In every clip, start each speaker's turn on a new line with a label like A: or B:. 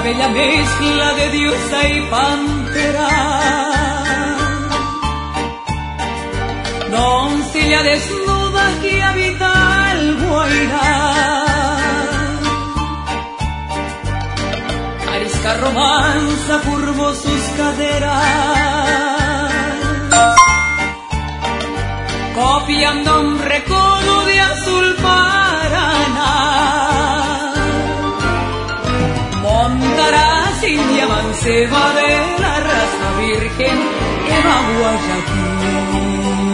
A: bella mezcla de diosa y pantera, doncella desnuda que habita el Guairá, arisca romanza curvó sus caderas, copiando un recodo de azul Paraná. Montarás India manceba de la raza virgen que va a Guayaquil.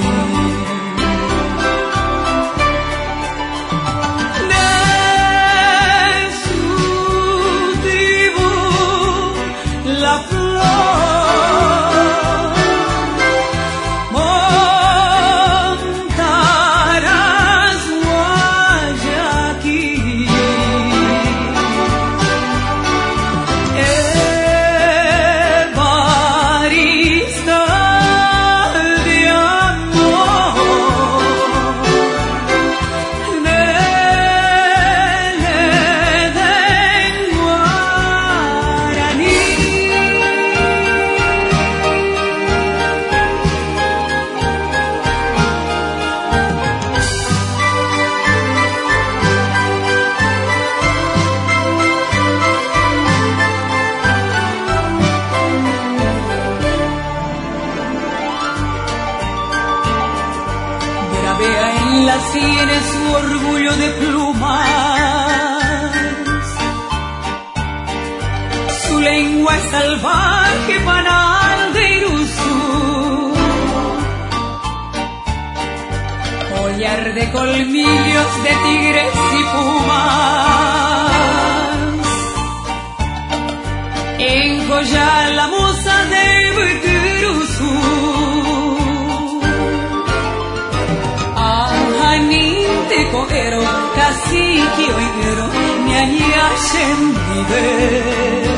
A: De su tribu la flor tiene su orgullo de plumas, su lengua es salvaje panal de Iruzú, collar de colmillos de tigres y pumas, encollar la musa de Iruzú. Coero, cacique oiguero, ñaña shendide.